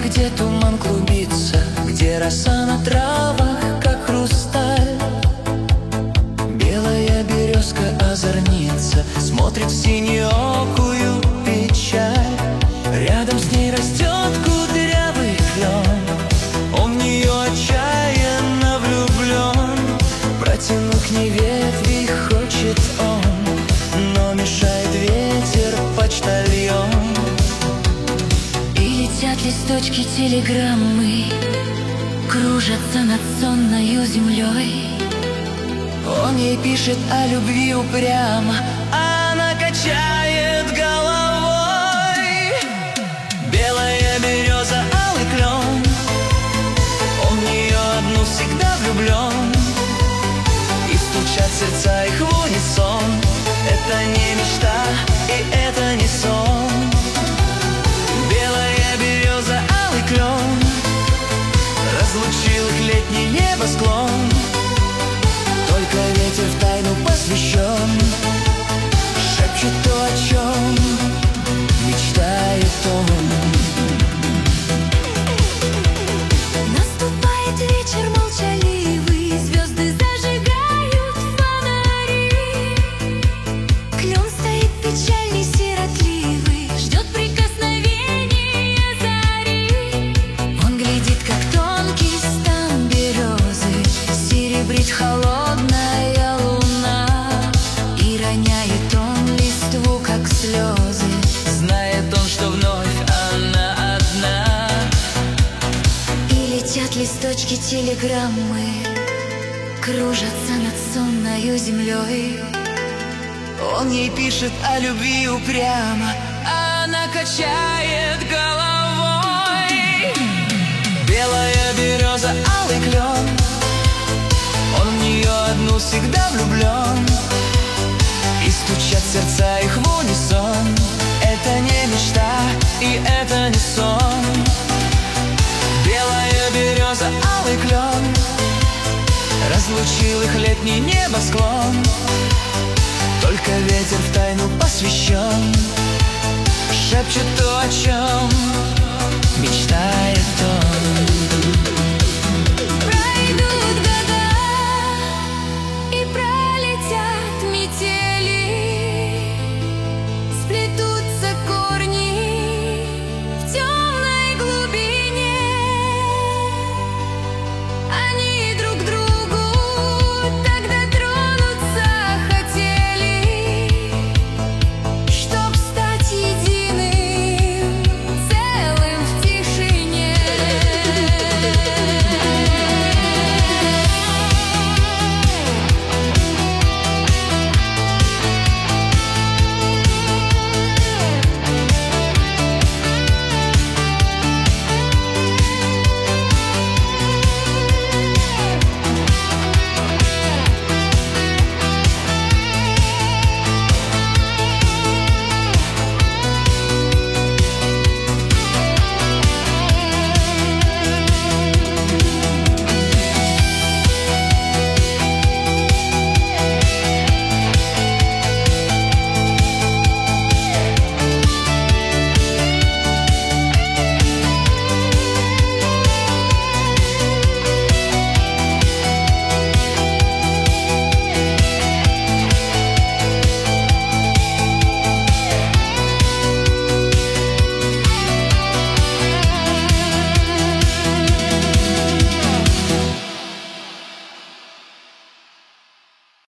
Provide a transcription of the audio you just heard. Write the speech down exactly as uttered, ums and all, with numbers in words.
где туман клубится, где роса на травах, как хрусталь. Белая березка озорница, смотрит в синеокую печаль. Рядом с ней растет кудрявый клен, он в нее отчаянно влюблен. Протянуть к ней ветви хочет он, но мешает ветер почтальон. И летят листочки телеграммы, кружатся над сонною землей. Он ей пишет о любви упрямо, а она качает головой. Белая береза, алый клен, он в нее одну всегда влюблен. И стучат сердца их в унисон, это не мечта и это не сон. Белая береза, алый клен, разлучил их летний небосклон. Только ветер в тайну посвящен шепчет то, о чем мечтает он. Наступает вечер молчаливый, звезды зажигают фонари. Клен стоит печальный, сиротливый, ждет прикосновения зари. Он глядит, как тонкий стан березы серебрит холодная луна. И роняет он листву, как слезы, Знает он, что вновь она одна. и летят листочки телеграммы, кружатся над сонною землей. Он ей пишет о любви упрямо, а она качает головой. Белая береза, алый клен, он в нее одну всегда влюблен. И стучат сердца их в унисон, это не мечта и это не сон. Белая береза, алый клен, разлучил их летний небосклон. Только ветер в тайну посвящен шепчет то, о чем